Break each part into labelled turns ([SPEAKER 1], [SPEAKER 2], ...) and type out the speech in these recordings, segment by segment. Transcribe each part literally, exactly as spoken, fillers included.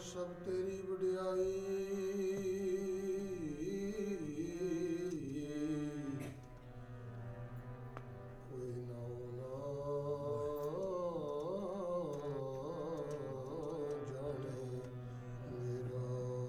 [SPEAKER 1] ਸਭ ਤੇਰੀ ਵਡਿਆਈ। ਕੋਈ ਨਾਉ ਨਾ ਜਾਣੇ ਮੇਰਾ।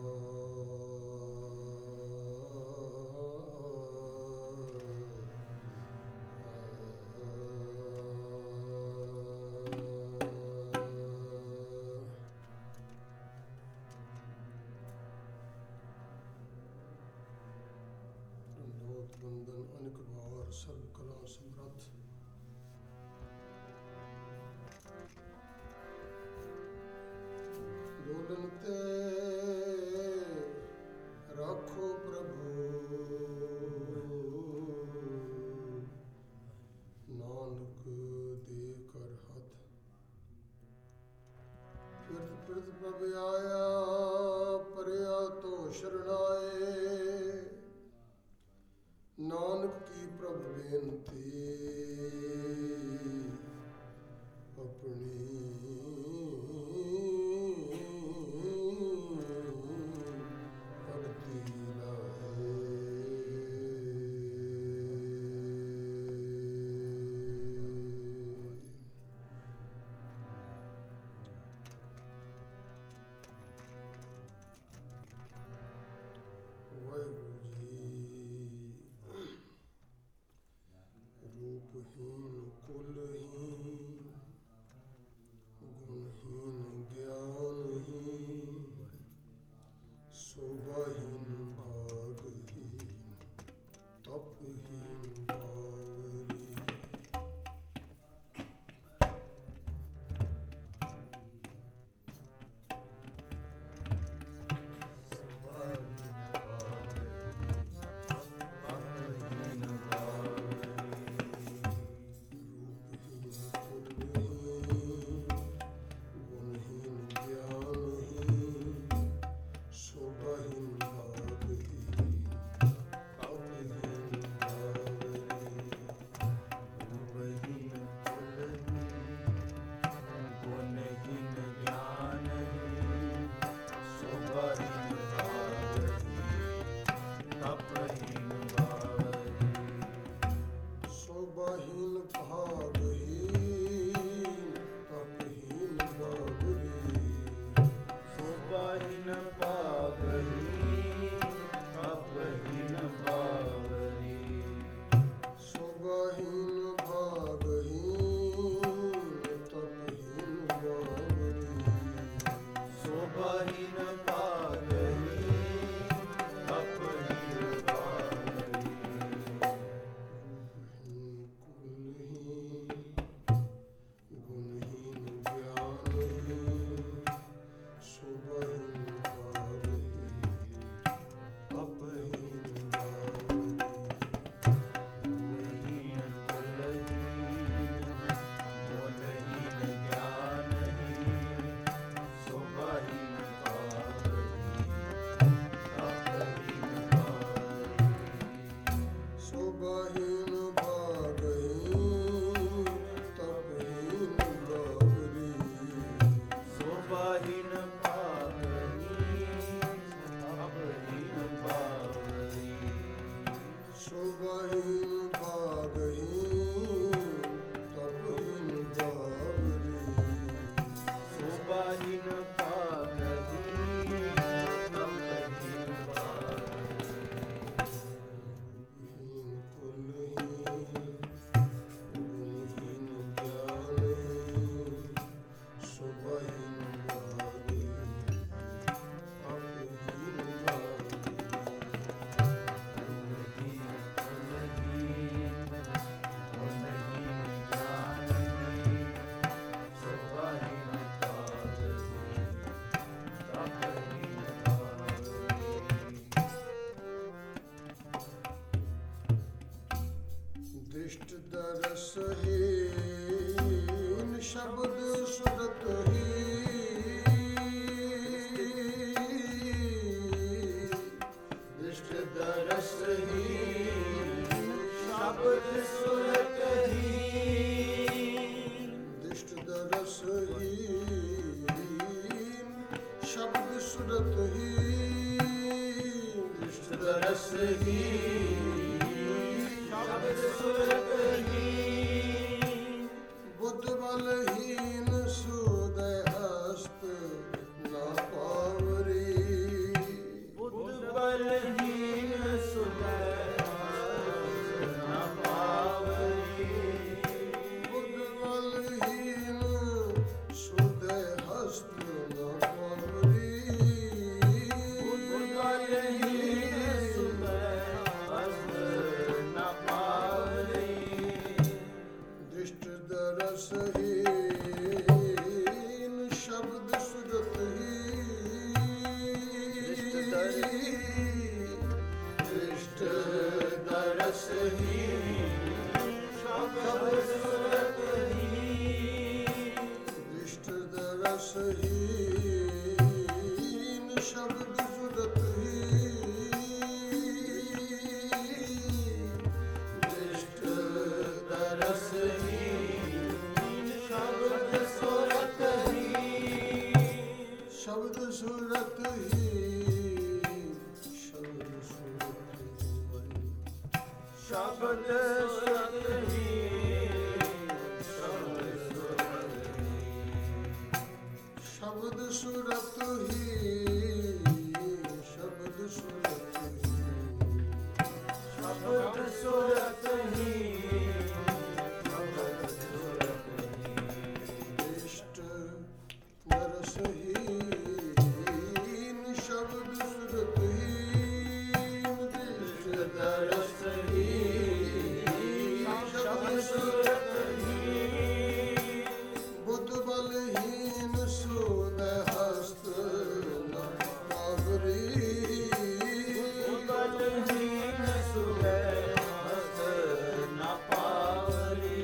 [SPEAKER 1] ਬੰਦਨ ਅਨੇਕ ਵਾਰ ਸਰਬ ਕਲਾ ਸਮਰੱਥ ਡੋਲਨ ਤੇ ਰੱਖੋ ਪ੍ਰਭੂ। ਨਾਨਕ ਦੇ ਕਰ ਹੱਥ ਫਿਰਤ ਫਿਰਤ ਪ੍ਰਭ ਆਇਆ ਪਰਿਆ ਤੋ ਸ਼ਰਣਾਏ। ਨਾਨਕ ਕੀ ਪ੍ਰਭ ਬੇਨਤੀ ਆਪਣੀ ਭਗਤੀ ਲਾਏ। ਵਾਹਿਗੁਰੂ ਰੂਪਹੀਨ ਕੁਲਹੀਨ ਗੁਣਹੀਨ ਗਿਆਨਹੀਨ ਸ਼ੋਭਾਹੀਨ ਭਾਗਹੀਨ ਤਪਹੀਨ ਬਾਵਰੀ। ਸ਼ੋਭਾਹੀਨ ਭਾਗਹੀਨ ਤਪਹੀਨ ਬਾਵਰੀ।
[SPEAKER 2] ਸ਼ੋਭਾਹੀਨ ਭਾਗਹੀਨ ਤਪਹੀਨ ਬਾਵਰੀ।
[SPEAKER 1] ਸ਼ੋਭਾਹੀਨ ਭਾਗਹੀਨ ਤਪਹੀਨ ਬਾਵਰੀ।
[SPEAKER 2] ਸ਼ੋਭਾਹੀਨ ਭਾਗਹੀਨ ਤਪਹੀਨ ਬਾਵਰੀ।
[SPEAKER 1] ਗੁਣਹੀਨ ਗਿਆਨਹੀਨ ਸ਼ੋਭਾਹੀਨ ਭਾਗਹੀਨ ਤਪਹੀਨ ਬਾਵਰੀ।
[SPEAKER 2] ਗੁਣਹੀਨ ਕੁਲਹੀਨ ਗੁਣਹੀਨ ਗਿਆਨਹੀਨ ਸ਼ੋਭਾਹੀਨ ਭਾਗਹੀਨ ਤਪਹੀਨ ਬਾਵਰੀ।
[SPEAKER 1] ਸ਼ੋਭਾਹੀਨ ਭਾਗਹੀਨ ਤਪਹੀਨ ਬਾਵਰੀ।
[SPEAKER 2] ਸ਼ੋਭਾਹੀਨ ਭਾਗਹੀਨ ਤਪਹੀਨ ਬਾਵਰੀ।
[SPEAKER 1] ਸ਼ੋਭਾਹੀਨ ਭਾਗਹੀਨ ਤਪਹੀਨ ਬਾਵਰੀ।
[SPEAKER 2] ਸ਼ੋਭਾਹੀਨ ਭਾਗਹੀਨ ਤਪਹੀਨ ਬਾਵਰੀ।
[SPEAKER 1] ਗੁਣਹੀਨ ਕੁਲਹੀਨ ਗੁਣਹੀਨ ਗਿਆਨਹੀਨ ਸ਼ੋਭਾਹੀਨ ਭਾਗਹੀਨ ਤਪਹੀਨ ਬਾਵਰੀ।
[SPEAKER 2] ਗੁਣਹੀਨ ਕੁਲਹੀਨ ਗੁਣਹੀਨ ਗਿਆਨਹੀਨ ਸ਼ੋਭਾਹੀਨ ਭਾਗਹੀਨ ਤਪਹੀਨ ਬਾਵਰੀ।
[SPEAKER 1] ਦ੍ਰਿਸ਼ਟ ਦਰਸਹੀਨ ਸ਼ਬਦ ਸੁਰਤਹੀਨ।
[SPEAKER 2] ਦ੍ਰਿਸ਼ਟ ਦਰਸਹੀਨ ਸ਼ਬਦ ਸੁਰਤਹੀਨ।
[SPEAKER 1] ਦ੍ਰਿਸ਼ਟ ਦਰਸਹੀਨ ਸ਼ਬਦ ਦਰਸਹੀਨ ਸ਼ਬਦ ਸੁਰਤ ਹੀ
[SPEAKER 2] ਦ੍ਰਿਸ਼ਟ ਦਰਸਹੀਨ ਸ਼ਬਦ ਸੁਰਤ ਹੀ
[SPEAKER 1] ਦ੍ਰਿਸ਼ਟ ਦਰਸਹੀਨ ਸ਼ਬਦ ਸੁਰਤ ਹੀ
[SPEAKER 2] ਦ੍ਰਿਸ਼ਟ ਦਰਸਹੀਨ ਸ਼ਬਦ ਸੁਰਤ ਹੀ
[SPEAKER 1] ਸ਼ਬਦ ਸੁਰਤ ਹੀ ਸ਼ਬਦ ਸੁਰਤ ਹੀ
[SPEAKER 2] ਸ਼ਬਦ ਸੁਰਤ ਹੀ
[SPEAKER 1] ਸ਼ਬਦ ਸੁਰਤ ਹੀ ਸ਼ਬਦ ਸੁਰਤ ਹੀ
[SPEAKER 2] ਸ਼ਬਦ ਸੁਰਤ ਹੀ ਸ਼ਬਦ ਸੁਰਤ ਹੀ
[SPEAKER 1] ਦ੍ਰਿਸ਼ਟ ਦਰਸਹੀਨ ਸ਼ਬਦ ਸੁਰਤ ਹੀ ਦ੍ਰਿਸ਼ਟ ਦਰਸਹੀਨ ਸ਼ਬਦ ਸੁਰਤ ਹੀ ਬੁੱਧ ਬਲਹੀਨ ਸੂਦ ਹਸਤ ਨ ਪਾਵਰੀ
[SPEAKER 2] ਬਲਹੀਨ ਸੁਰੇ ਹਸਤ ਨ ਪਾਵਰੀ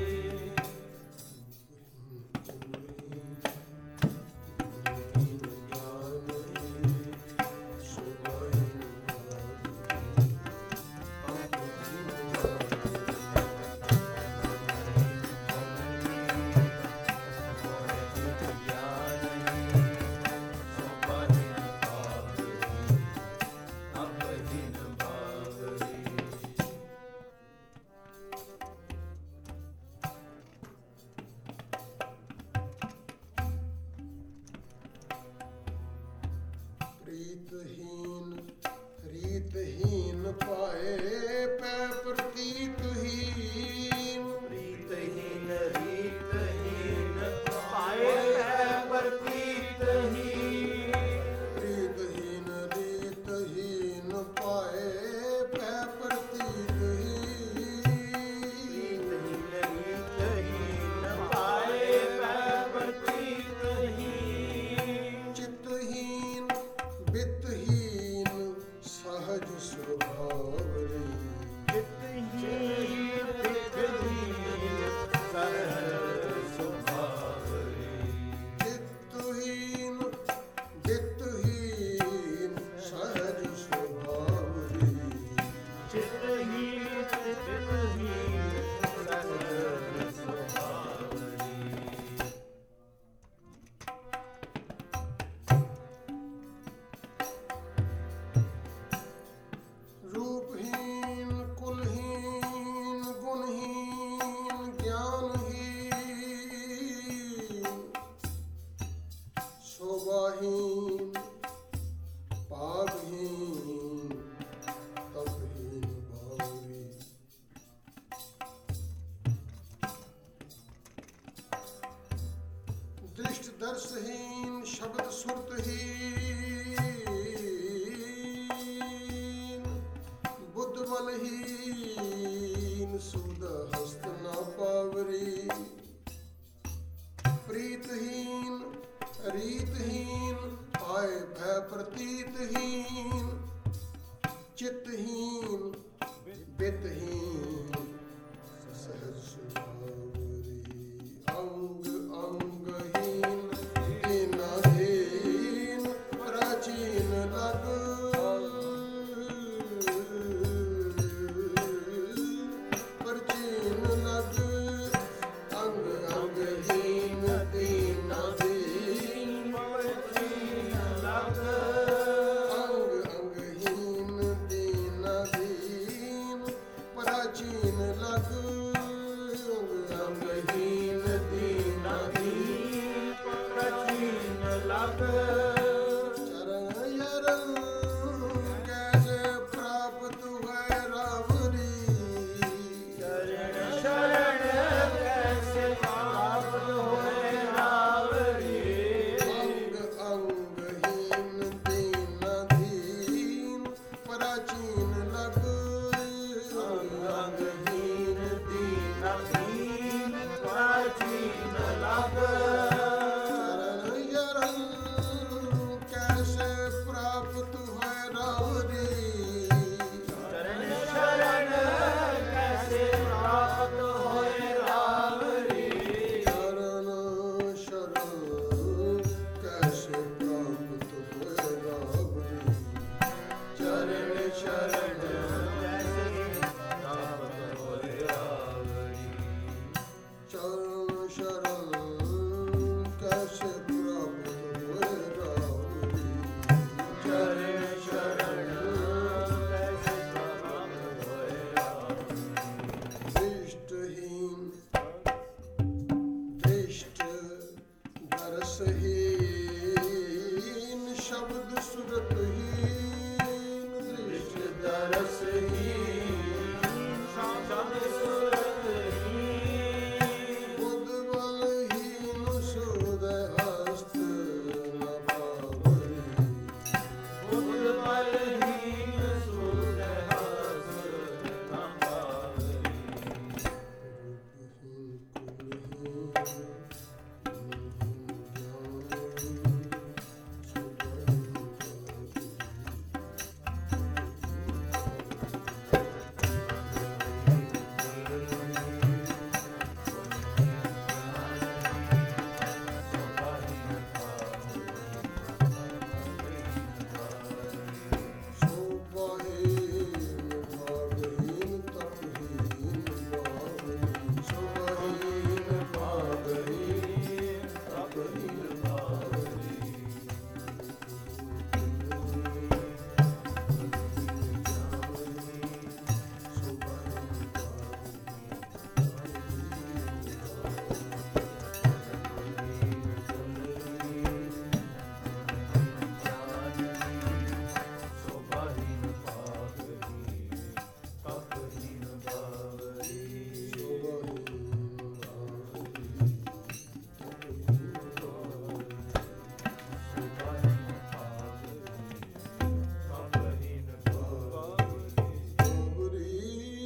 [SPEAKER 1] ਪ੍ਰੀਤਹੀਨ ਰੀਤਹੀਨ ਪਾਏ ਪੈ ਪ੍ਰਤੀਤਹੀਨ
[SPEAKER 2] ਪ੍ਰੀਤਹੀਨ ਰੀਤਹੀਨ ਪਾਏ ਹੈ ਪ੍ਰਤੀਤਹੀਨ
[SPEAKER 1] ਪ੍ਰੀਤਹੀਨ ਰੀਤਹੀਨ ਪਾਏ ਪੈ ਪ੍ਰਤੀਤਹੀਨ
[SPEAKER 2] ਪ੍ਰੀਤਹੀਨ ਰੀਤਹੀਨ ਪਾਏ ਹੈ ਪ੍ਰਤੀਤਹੀਨ
[SPEAKER 1] ਚਿਤਹੀਨ ਬਿਤਹੀਨ ਸਹਜ ਸੁਭਾਵਰੀ
[SPEAKER 2] ਚਿਤਹੀਨ ਬਿਤਹੀਨ ਸਹਜ ਸੁਭਾਵਰੀ
[SPEAKER 1] ਚਿਤਹੀਨ ਬਿਤਹੀਨ ਸਹਜ ਸੁਭਾਵਰੀ
[SPEAKER 2] ਚਿਤਹੀਨ ਬਿਤਹੀਨ ਸਹਜ ਸੁਭਾਵਰੀ
[SPEAKER 1] ਰੂਪਹੀਨ ਕੁਲਹੀਨ ਗੁਣਹੀਨ ਗਿਆਨਹੀਨ ਸ਼ੋਭਾਹੀਨ ਭਾਗਹੀਨ ਤਪਹੀਨ ਭਾਵਰੀ ਦ੍ਰਿਸ਼ਟ ਦਰਸਹੀਨ ਸ਼ਬਦ ਸੁਰਤਹੀਨ ਬੁੱਧ ਬਲਹੀਨ ਸੂਦ ਹਸਤ ਨਾ ਪਾਵਰੀ ਪ੍ਰੀਤਹੀਨ ਰੀਤਹੀਨ ਆਏ ਭੈ ਪ੍ਰਤੀਤਹੀਨ ਚਿਤਹੀਨ ਬਿਤਹੀਨ ਸਹਜ ਸੁਭਾਵਰੀ ਅੰਗ ਅੰਗਹੀਨ ਦੀਨਹੀਨ ਪ੍ਰਾਚੀਨ ਲਗ ਪ੍ਰਚੀਨ ਲਗ ਅੰਗ शरण कैसे प्राप्त होए राम री।
[SPEAKER 2] चरण शरण कैसे प्राप्त होए राम री।
[SPEAKER 1] दृष्टहीन दृष्ट दरसहीन शब्द सुरतहीन। दृष्ट
[SPEAKER 2] दरसहीन शब्द सुरतहीन।
[SPEAKER 1] बुद्ध बलहीन सुदय हस्त न पावरी।
[SPEAKER 2] बुद्ध बलहीन सुदय हस्त न पावरी।
[SPEAKER 1] शोभाहीन भागहीन तपहीन भावरी।
[SPEAKER 2] शोभाहीन भागहीन तपहीन भावरी। शोभाहीन भागहीन तपहीन भावरी। तपहीन भावरी।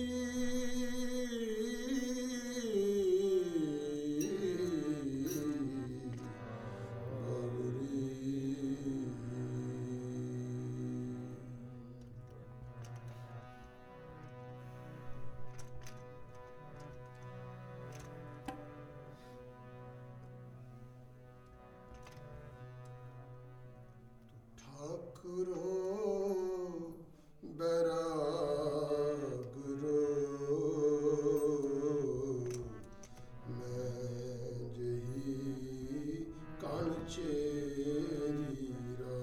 [SPEAKER 1] ठाकुरो बैरागरो मैं जही कण चेरीरा।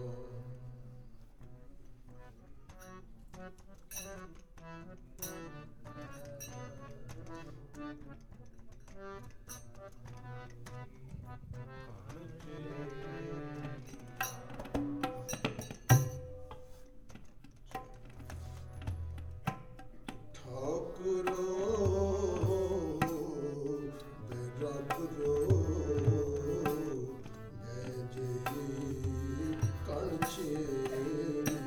[SPEAKER 1] ठाकुरो बैरागरो मैं जही कण चेरीरा।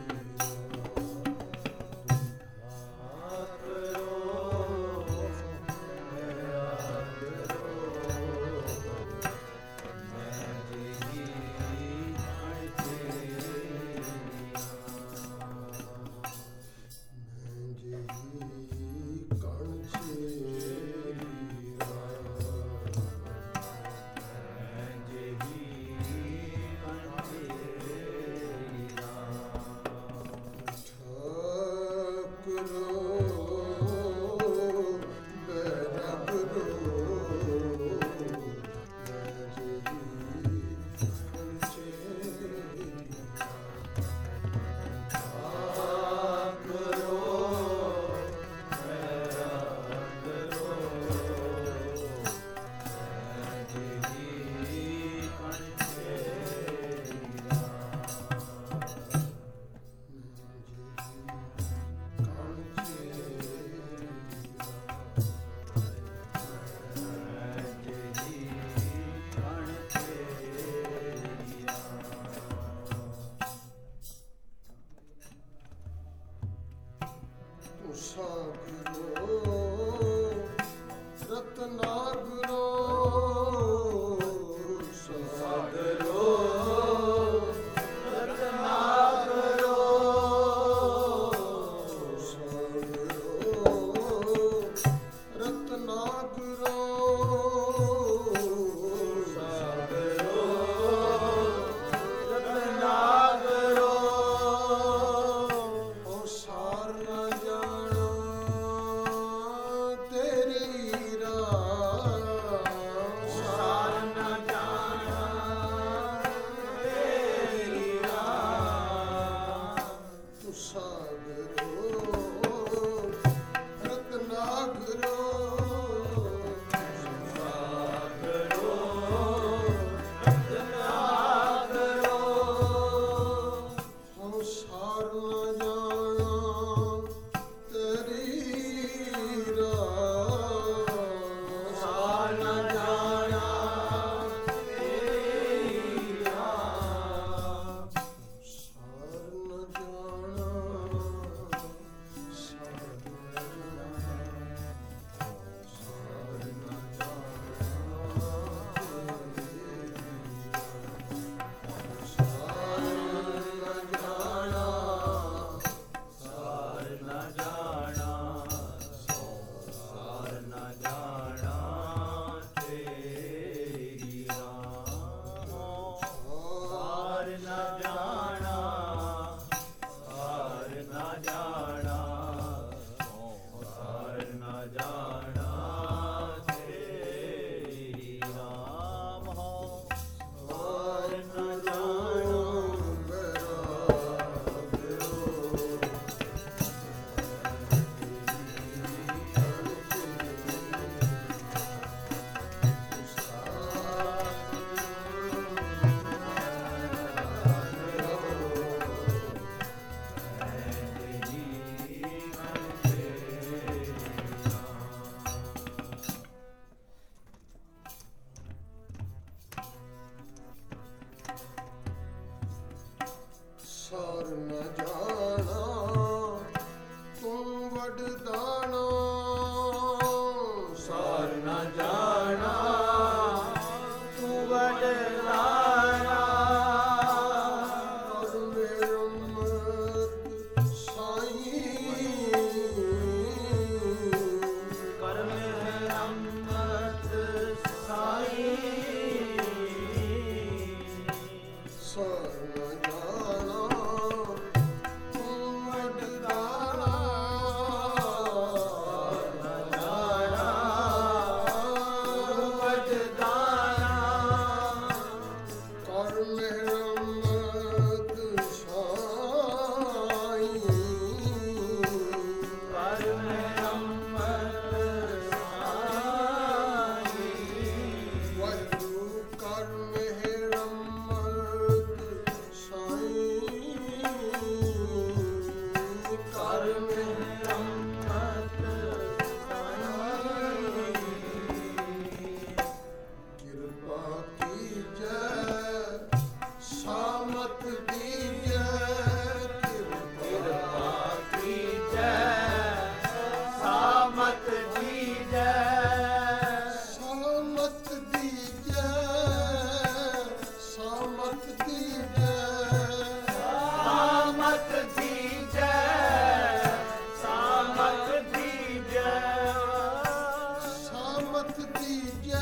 [SPEAKER 1] ਦੀਜੈ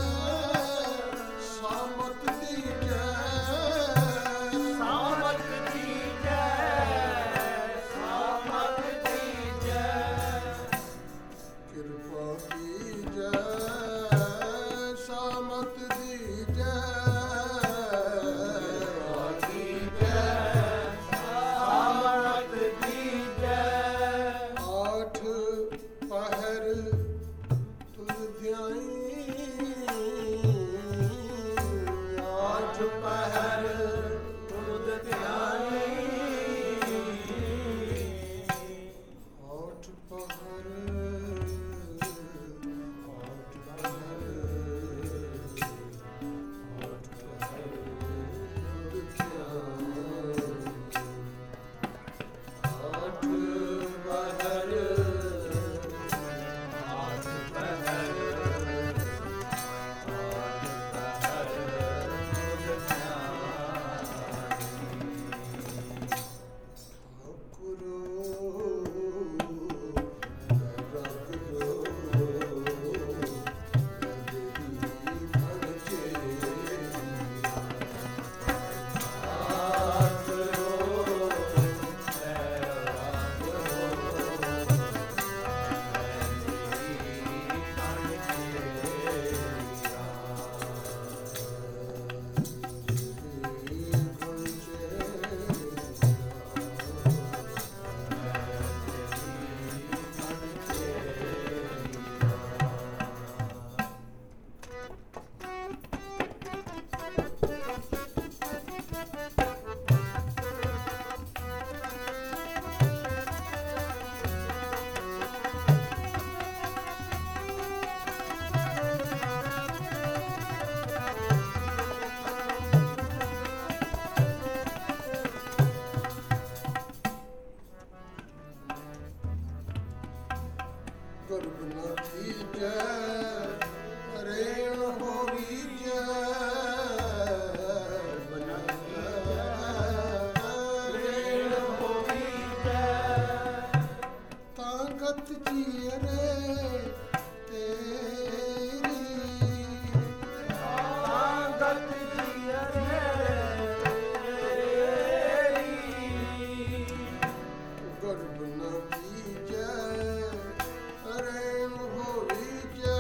[SPEAKER 1] ਸਾਮਤ ਦੀਜੈ
[SPEAKER 2] ਸਾਮਤ ਦੀਜੈ ਸਾਮਤ ਦੀਜੈ
[SPEAKER 1] ਕਿਰਪਾ ਕੀਜੈ ਸਾਮਤ ਦੀਜੈ
[SPEAKER 2] ਸਾਮਤ ਦੀਜੈ
[SPEAKER 1] ਆਠ ਪਹਿਰ ਤੁਧ ਧਿਆਈ ਆਠ ਪਹਿਰ
[SPEAKER 2] ਤੁਧ ਧਿਆਈ
[SPEAKER 1] ਆਠ ਪਹਿਰ ਆਠ ਪਹਿਰ ਆਠ ਪਹਿਰ ਤੁਧ ਧਿਆਈ ਆਠ ਪਹਿਰ
[SPEAKER 2] ਆਠ ਪਹਿਰ ਆਠ ਪਹਿਰ ਤੁਧ
[SPEAKER 1] ਗਰਭ ਨ ਕੀਜੈ ਰੇਣ ਹੋਵੀਜੈ
[SPEAKER 2] ਰੇਣ ਹੋਵੀਜੈ
[SPEAKER 1] ਤਾਂ ਗਤ ਜੀਰੇ ਤੇਰੀ
[SPEAKER 2] ਆਗਤ ਜੀਰੇ
[SPEAKER 1] ਗਰਭ ਨ ਕੀਜੈ ਰੇਣ ਹੋਵੀਜੈ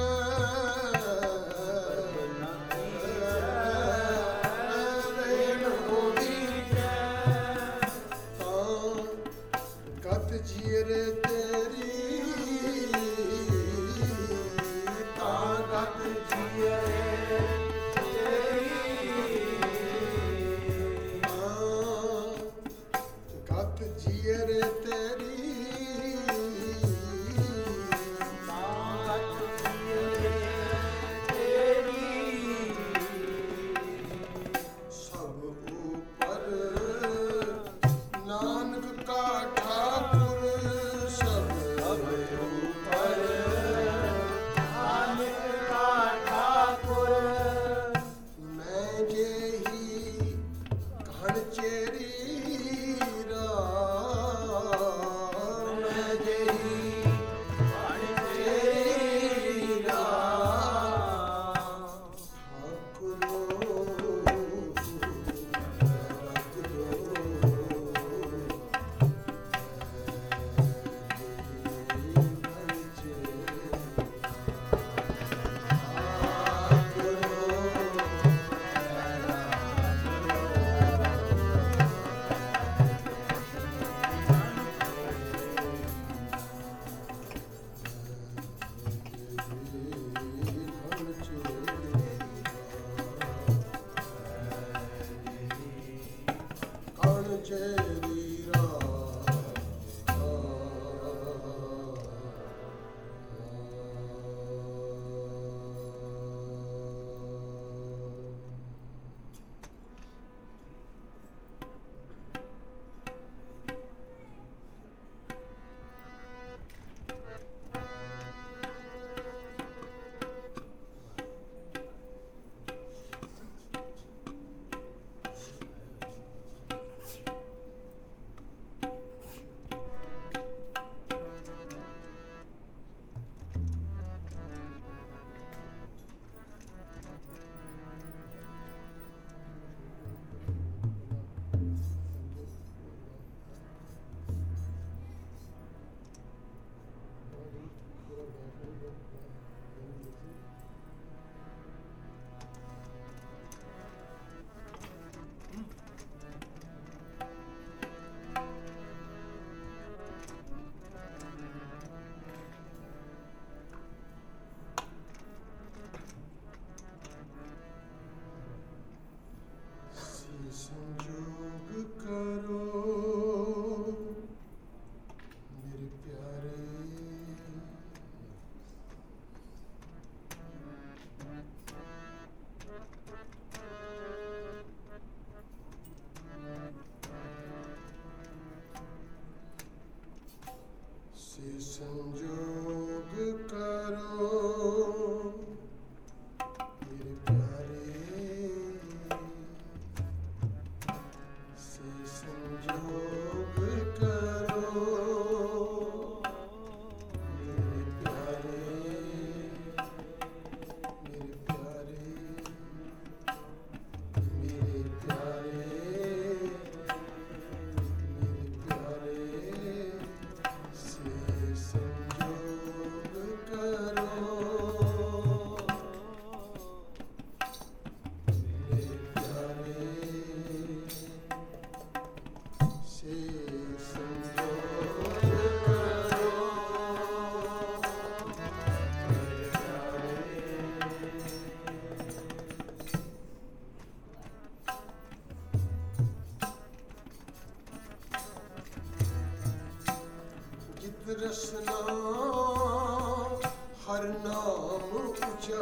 [SPEAKER 1] ਰੇਣ ਹੋਵੀਜੈ ਤਾਂ ਗਤ ਜੀਰੇ ਤੇਰੀ ਤਾਂ ਗਤ ਜੀਰੇ ਤਾਂ ਗਤ ਜੀਰੇ ਤੇਰੀ ਸਭ ਉਪਰ ਨਾਨਕ ਕਾ ਠਾਕੁਰ ਸਭ
[SPEAKER 2] ਉਪਰ ਨਾਨਕ ਕਾ ਠਾਕੁਰ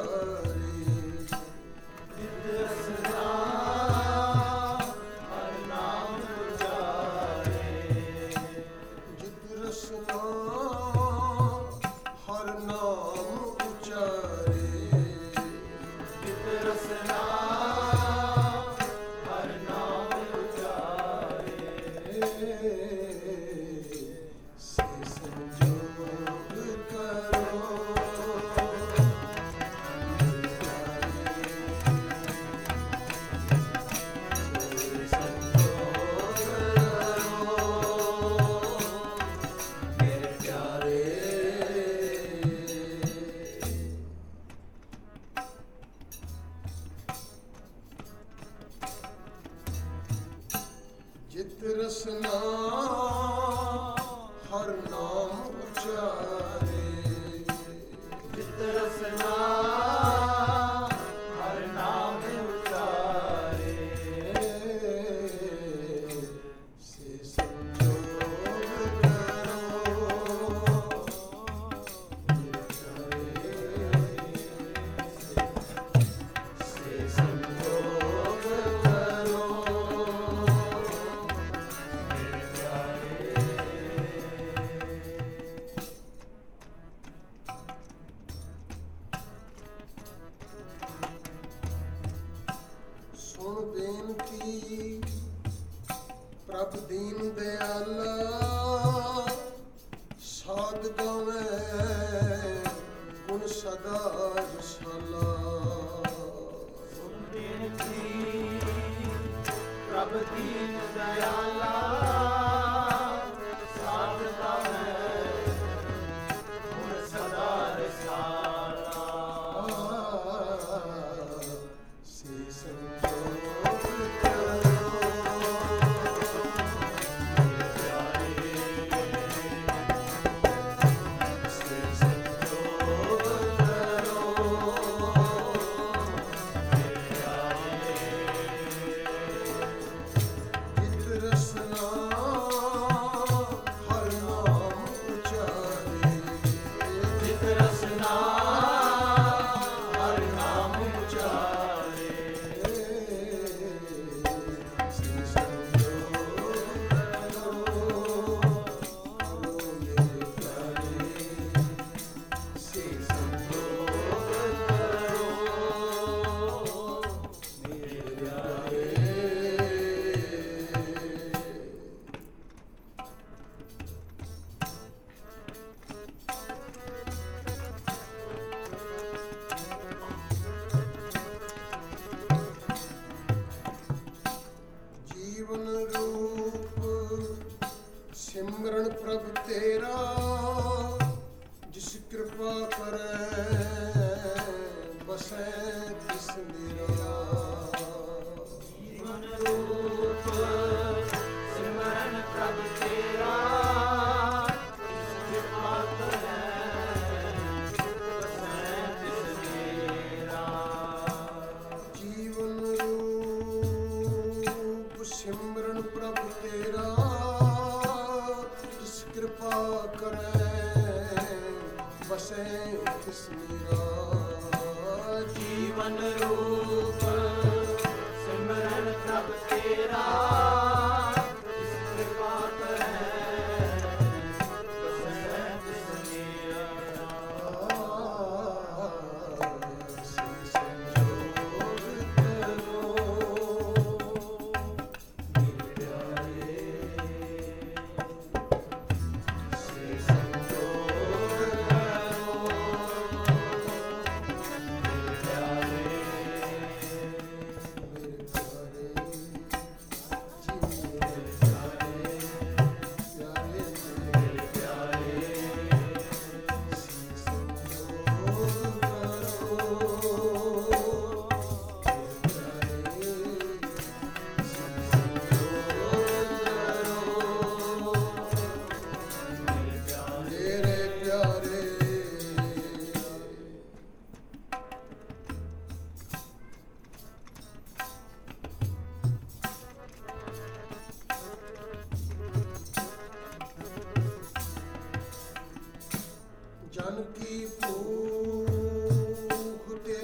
[SPEAKER 1] ਜਿਤ ਰਸਨਾ ਹਰ ਨਾਮ ਉਚਾਰੇ
[SPEAKER 2] ਜਿਤ ਰਸਨਾ ਹਰ ਨਾਮ ਉਚਾਰੇ
[SPEAKER 1] ਸੇ ਸੰਜੋਗ ਕਰੋ ਸੇ ਸੰਜੋਗ ਕਰੋ ਸੁਣ ਬੇਨਤੀ ਪ੍ਰਭ ਦੀਨ ਦਿਆਲਾ ਸਾਧ ਗਾਵੇਂ ਗੁਣ ਸਦਾ ਰਸਾਲਾ
[SPEAKER 2] ਸੁਣ ਬੇਨਤੀ ਪ੍ਰਭ ਦੀਨ ਦਇਆਲਾ ਸਾਧ ਗਾਵੇਂ ਗੁਣ ਸਦਾ ਰਸਾਲਾ
[SPEAKER 1] ਸੇ ਸੰਜੋਗ ਕਰੋ ਸੇ ਸੰਜੋਗ ਕਰੋ ਜਿਤ ਰਸਨਾ ਹਰ ਨਾਮ ਉਚਾਰੇ
[SPEAKER 2] ਜਿਤ ਰਸਨਾ ਹਰ ਨਾਮ ਉਚਾਰੇ
[SPEAKER 1] ਸੇ ਸੰਜੋਗ ਕਰੋ ਕਰੋ ਮੇਰੇ ਪਿਆਰੇ ਸੇ ਸੰਜੋਗ ਕਰੋ ਮੇਰੇ ਪਿਆਰੇ ਜੀਵਨ ਰੂਪ ਸਿਮਰਨ ਪ੍ਰਭ ਤੇਰਾ ਜਿਸ ਕਿਰਪਾ ਕਰੈ ਬਸੈ ਤਿਸ ਮੇਰਾ
[SPEAKER 2] ਜੀਵਨ ਰੂਪ ਸਿਮਰਨ ਪ੍ਰਭ ਤੇਰਾ ਜਿਸ ਕਿਰਪਾ ਕਰੈ ਬਸੈ ਤਿਸ ਮੇਰਾ
[SPEAKER 1] ਜੀਵਨ ਰੂਪ ਸਿਮਰਨ ਪ੍ਰਭ ਤੇਰਾ ਜਿਸ ਕਿਰਪਾ ਕਰੈ ਬਸੈ ਤਿਸ ਮੇਰਾ
[SPEAKER 2] ਜੀਵਨ ਰੂਪ ਸਿਮਰਨ ਪ੍ਰਭ ਤੇਰਾ ਜਿਸ ਕਿਰਪਾ ਕਰੈ ਬਸੈ ਤਿਸ ਮੇਰਾ
[SPEAKER 1] ਸੇ ਸੰਜੋਗ ਕਰੋ ਮੇਰੇ ਪਿਆਰੇ ਸੇ ਸੰਜੋਗ ਕਰੋ ਮੇਰੇ ਪਿਆਰੇ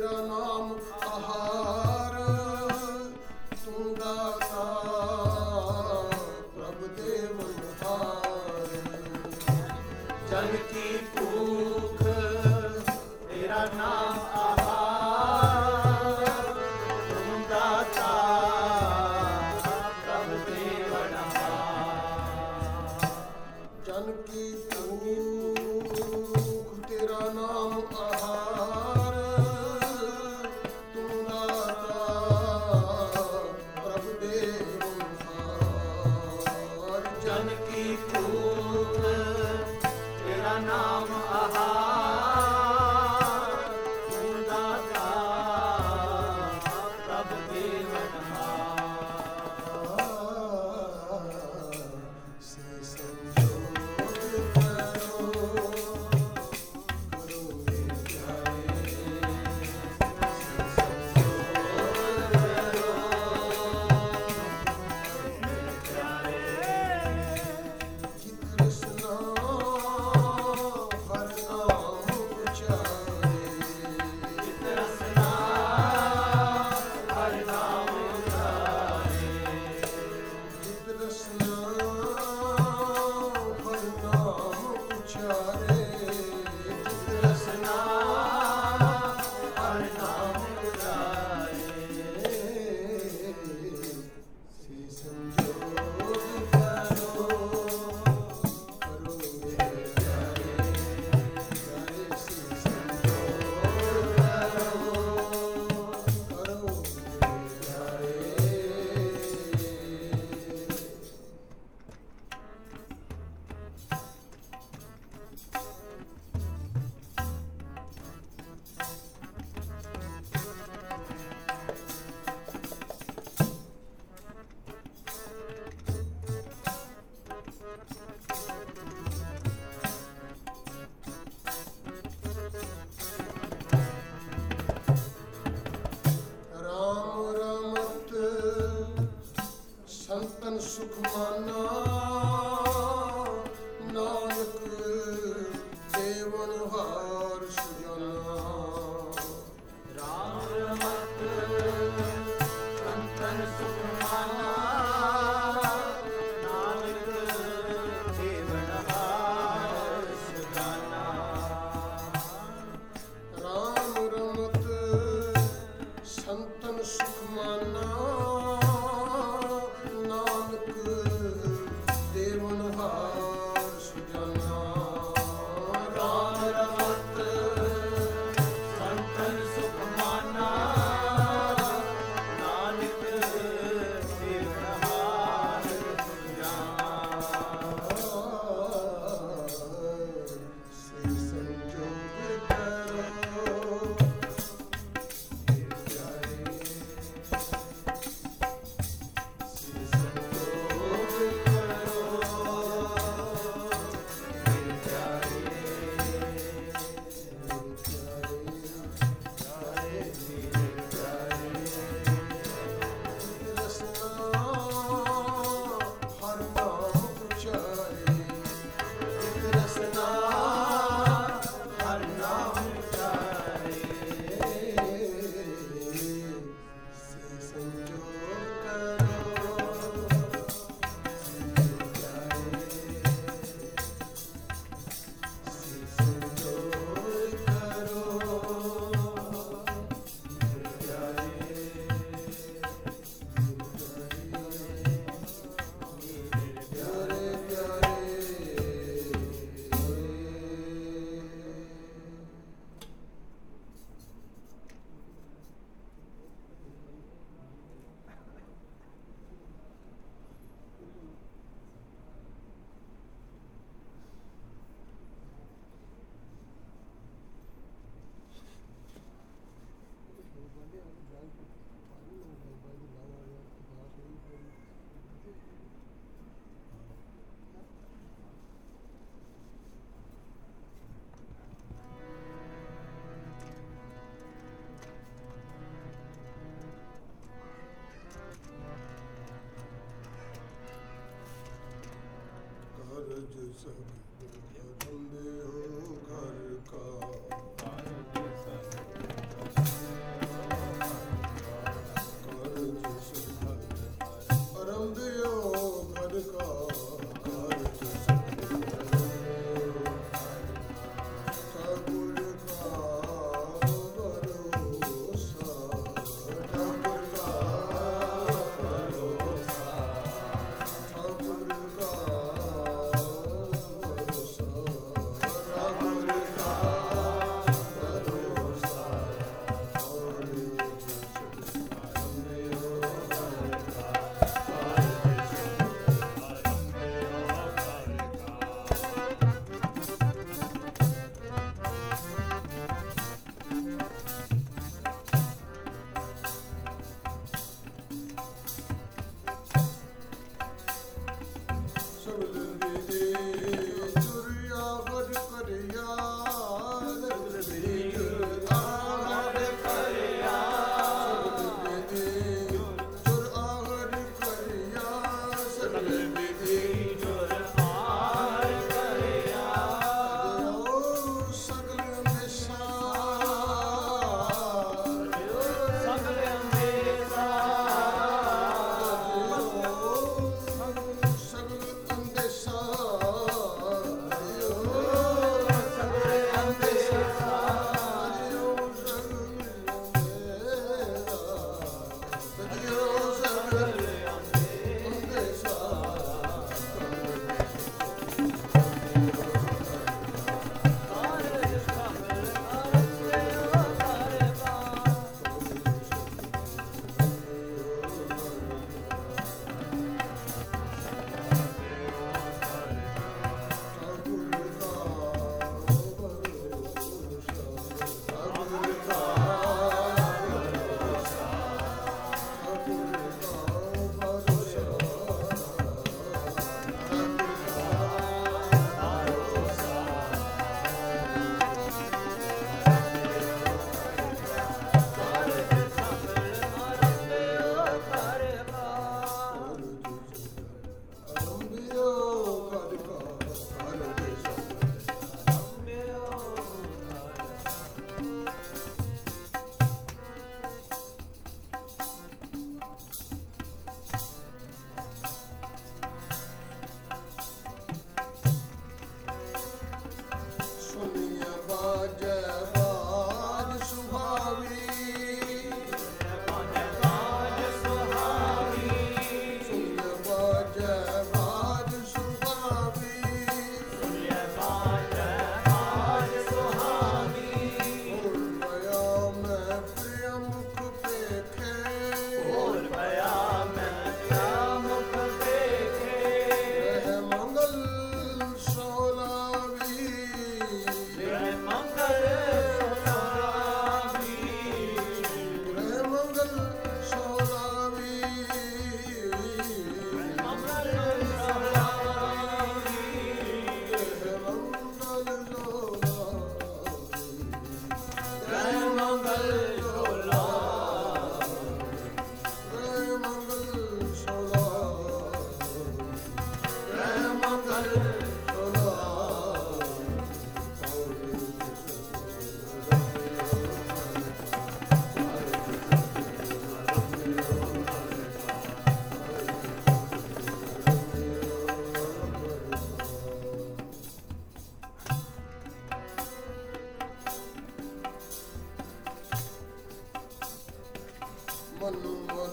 [SPEAKER 1] ਤੇਰਾ ਨਾਮ ਆਹਾਰ, ਤੂੰ ਦਾਤਾ ਪ੍ਰਭ ਦੇਵਨਹਾਰ।
[SPEAKER 2] ਜਨ ਕੀ ਭੂਖ ਤੇਰਾ ਨਾਮ ਆਹਾਰ, ਤੂੰ ਦਾਤਾ ਪ੍ਰਭ ਦੇਵਨਹਾਰ।
[SPEAKER 1] ਜਨ ਕੀ ਭੂਖ ਤੇਰਾ ਨਾਮ ਆਹਾਰ, ਤੂੰ ਦਾਤਾ ਪ੍ਰਭ ਦੇਵਨਹਾਰ।
[SPEAKER 2] ਜਨ ਕੀ ਭੂਖ ਤੇਰਾ ਨਾਮ ਆਹਾਰ, ਤੂੰ ਦਾਤਾ ਪ੍ਰਭ ਦੇਵਨਹਾਰ।
[SPEAKER 1] ਸੇ ਸੰਜੋਗ ਕਰੋ, ਕਰੋ ਮੇਰੇ ਪਿਆਰੇ। ਸੇ ਸੰਜੋਗ ਕਰੋ, ਮੇਰੇ ਪਿਆਰੇ। ਜਿਤ ਰਸਨਾ ਹਰ ਨਾਮ ਉਚਾਰੇ,
[SPEAKER 2] ਜਿਤ ਰਸਨਾ ਹਰਿ ਨਾਮ ਉਚਾਰੇ।
[SPEAKER 1] ਜਿਤ ਰਸਨਾ ਹਰ ਨਾਮ ਉਚਾਰੇ। ਜਿਤ ਰਸਨਾ
[SPEAKER 2] ਹਰਿ ਨਾਮ ਉਚਾਰੇ।
[SPEAKER 1] ਸੇ ਸੰਜੋਗ ਕਰੋ, ਕਰੋ ਮੇਰੇ ਪਿਆਰੇ। ਪਿਆਰੇ ਸੇ ਸੰਜੋਗ ਕਰੋ, ਕਰੋ ਮੇਰੇ ਪਿਆਰੇ। ਰਾਮ ਰਮਤ ਸੰਤਨ ਸੁਖ ਮਾਨਾ, ਨਾਨਕ ਦੇਵਨ ਹਾਰ ਸੁਜਾਨਾ।
[SPEAKER 2] ਰਾਮ ਰਮਤ ਸੰਤਨ ਸੁਖ ਮਾਨਾ, ਨਾਨਕ ਦੇਵਨਹਾਰ ਸੁਜਾਨਾ।
[SPEAKER 1] ਰਾਮ ਰਮਤ ਸੰਤਨ ਸੁਖ ਮਾਨਾ, ਨਾਨਕ ਦੇਵਨ ਹਾਰ ਸੁਜਾਨਾ। ਰਾਮ ਰਮਤ
[SPEAKER 2] ਸੰਤਨ ਸੁਖ ਮਾਨਾ, ਨਾਨਕ ਦੇਵਨਹਾਰ ਸੁਜਾਨਾ।
[SPEAKER 1] ਸੇ ਸੰਜੋਗ ਕਰੋ, ਮੇਰੇ ਪਿਆਰੇ। ਸੇ ਸੰਜੋਗ ਕਰੋ, ਮੇਰੇ ਪਿਆਰੇ। ਮੇਰੇ ਪਿਆਰੇ, ਪਿਆਰੇ ਮੇਰੇ ਪਿਆਰੇ। ਜਿਤ ਰਸਨਾ ਹਰ ਨਾਮ ਉਚਾਰੇ। ਜਿਤ ਰਸਨਾ
[SPEAKER 2] ਹਰਿ ਨਾਮ ਉਚਾਰੇ।
[SPEAKER 1] ਸੇ ਸੰਜੋਗ ਕਰੋ, ਮੇਰੇ ਪਿਆਰੇ। ਸੇ ਸੰਜੋਗ ਕਰੋ, ਮੇਰੇ ਪਿਆਰੇ। ਮੇਰੇ ਪਿਆਰੇ, करज सब धर्म हो घर का।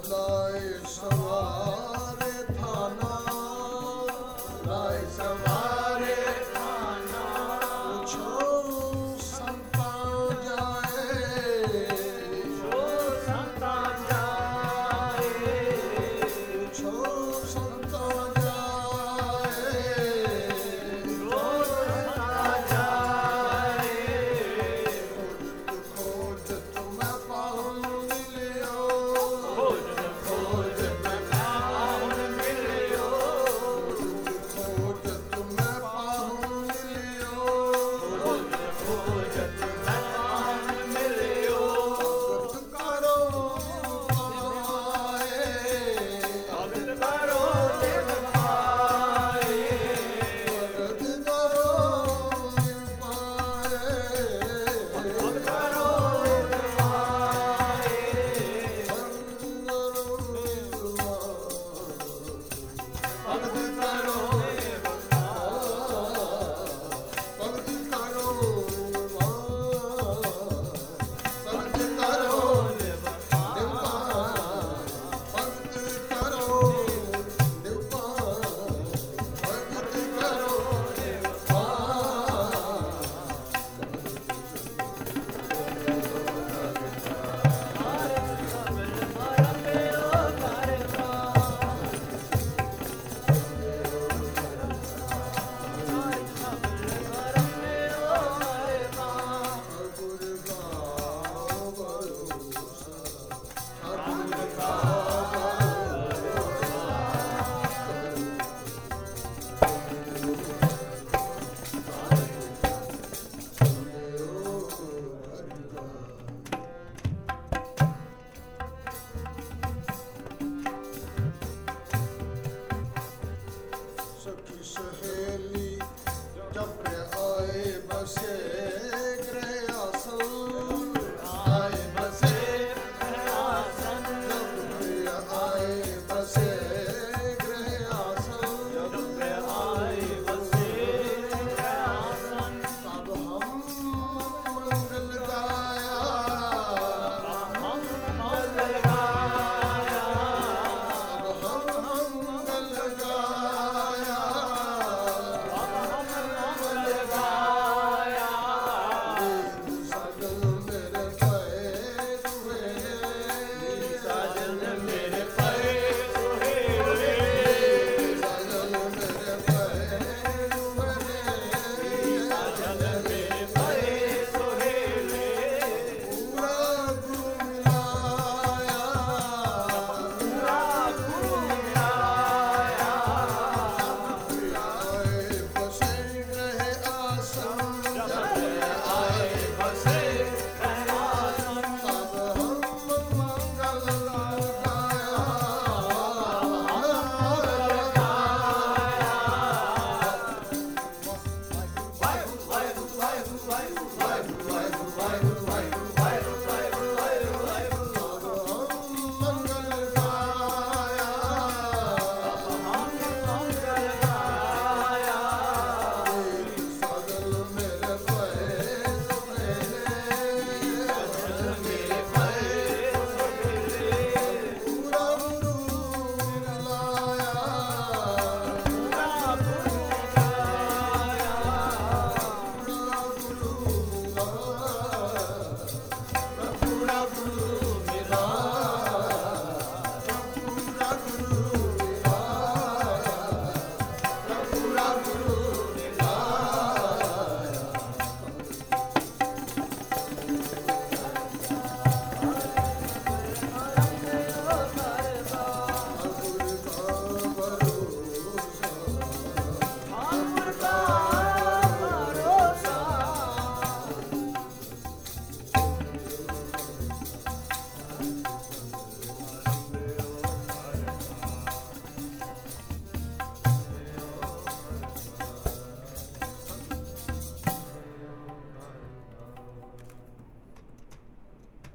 [SPEAKER 1] ਲਾਏ ਸਵਾਰੇ ਥਾਨਾ ਲਾਏ ਸਵਾਰੇ ਥਾਨਾ ਪੁੱਛੋ ਸੰਤਾਂ ਜਾਏ
[SPEAKER 2] ਜੋ ਸੰਤਾਂ ਜਾਏ
[SPEAKER 1] ਪੁੱਛੋ ਸੰਤਾਂ ਜਾਏ
[SPEAKER 2] ਜੋ ਸੰਤਾਂ ਜਾਏ
[SPEAKER 1] ਖੋਜ ਤੁਮੈ ਪਾਉਣ ਮਿਲਿਓ
[SPEAKER 2] ਖੋਜ ਖੋਜ ਮਨਾਉਣ ਮਿਲਿਓ
[SPEAKER 1] ਖੋਜ ਤੁਮੈ ਪਾਉਣ ਮਿਲਿਓ
[SPEAKER 2] ਖੋਜ ਖੋਜ ਮਨਾਉਣ ਮਿਲਿਓ
[SPEAKER 1] ਭਗਤ ਕਰੋ ਪਾਏ
[SPEAKER 2] ਭਗਤ ਕਰੋ ਨਿਭ ਪਾਏ
[SPEAKER 1] ਭਗਤ ਕਰੋ ਨਿਰਭੈ
[SPEAKER 2] ਭਗਤ ਕਰੋ ਨਿਭ ਪਾਏ ਭਗਤ ਕਰੋ ਨਿਭ
[SPEAKER 1] ਸਖੀ ਸਹੇਲੀ ਜਬ ਆਏ ਬਸੇ ਗ੍ਰਹਿ ਆਸਨ ਆਏ ਬਸੇ
[SPEAKER 2] ਆਸਨ
[SPEAKER 1] ਜਬ ਆਏ ਬਸੇ ਗ੍ਰਹਿ ਆਸਨ
[SPEAKER 2] ਜਬ ਆਏ ਬਸੇ ਆਸਨ
[SPEAKER 1] ਤਬ ਹਮ ਮੰਗਲ ਗਾਇਆ
[SPEAKER 2] ਹਮ ਮੰਗਲ ਗਾਇਆ
[SPEAKER 1] ਤਬ ਹਮ ਮੰਗਲ ਗਾਇਆ
[SPEAKER 2] ਹਮ ਮੰਗਲ ਗਾਇਆ
[SPEAKER 1] ਸਗਲ ਮੇਰੇ ਪਏ ਦੁਹੇ
[SPEAKER 2] ਸਾਜਨ ਮੇਰੇ ਪਏ ਸੁਹੇਲੇ
[SPEAKER 1] ਸਗਲ ਮੇਰੇ ਪਏ ਦੁਹੇ
[SPEAKER 2] ਸਾਜਨ ਮੇਰੇ ਪਏ ਸੁਹੇਲੇ
[SPEAKER 1] ਪੂਰਾ ਗੁਰੂ ਮਿਲਾਇਆ
[SPEAKER 2] ਪੂਰਾ ਗੁਰੂ ਮਿਲਾਇਆ
[SPEAKER 1] ਆਏ ਬਸੇ ਰਹੇ ਆਸਨ
[SPEAKER 2] ਜਬ ਆਏ ਬਸੇ ਆਸਨ
[SPEAKER 1] ਤਬ ਹਮ ਮੰਗਲ
[SPEAKER 2] ਵਾਹਿਗੁਰੂ ਵਾਹਿਗੁਰੂ ਵਾਹਿਗੁਰੂ ਵਾਹਿਗੁਰੂ ਵਾਹਿਗੁਰੂ ਵਾਹਿਗੁਰੂ ਵਾਹਿਗੁਰੂ ਵਾਹਿਗੁਰੂ ਵਾਹਿਗੁਰੂ ਵਾਹਿਗੁਰੂ ਵਾਹਿਗੁਰੂ
[SPEAKER 1] ਮੰਗਲ ਗਾਇਆ
[SPEAKER 2] ਹਮ ਮੰਗਲ ਗਾਇਆ
[SPEAKER 1] ਸਗਲ ਮੇਰੇ ਪਏ ਸੁਹੇਲੇ
[SPEAKER 2] ਸਾਜਨ ਮੇਰੇ ਪਏ ਸੁਹੇਲੇ
[SPEAKER 1] ਪੂਰਾ ਗੁਰੂ ਮਿਲਾਇਆ
[SPEAKER 2] ਪੂਰਾ ਗੁਰੂ ਮਿਲਾਇਆ
[SPEAKER 1] ਪੂਰਾ ਗੁਰੂ ਮਿਲਾਇਆ
[SPEAKER 2] ਪੂਰਾ ਗੁਰੂ ਮਿਲਾਇਆ
[SPEAKER 1] ਪੂਰਾ ਗੁਰੂ ਮਿਲਾਇਆ
[SPEAKER 2] ਪੂਰਾ ਗੁਰੂ ਮਿਲਾਇਆ
[SPEAKER 1] ਗੁਰੂ ਦਾ ਭਰੋਸਾ
[SPEAKER 2] ਹਮ ਦਾ ਭਰੋਸਾ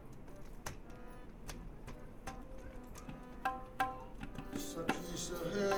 [SPEAKER 1] ਸਖੀ ਸਹੇਲੀ